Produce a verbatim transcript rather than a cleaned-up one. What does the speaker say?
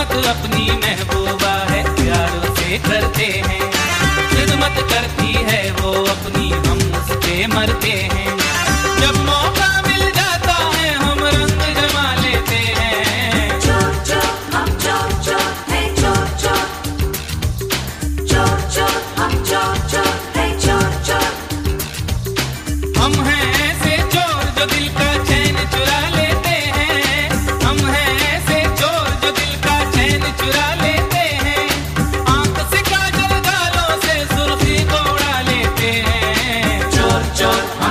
खिदमत अपनी महबूबा है प्यारों से करते हैं, खिदमत करती है वो अपनी, हम उस पे मरते हैं। जब मौका मिल जाता है हम रंग जमा लेते हैं। चोर चोर हम चोर चोर है चोर चोर, चोर चोर हम चोर चोर है चोर चोर। हम हैं ऐसे चोर जो दिल का चैन चुरा लेते हैं, हम हैं ऐसे चोर जो दिल का चैन चुरा लेते हैं। आंख से काजल गालों से सुर्खी को उड़ा लेते हैं। चोर चोर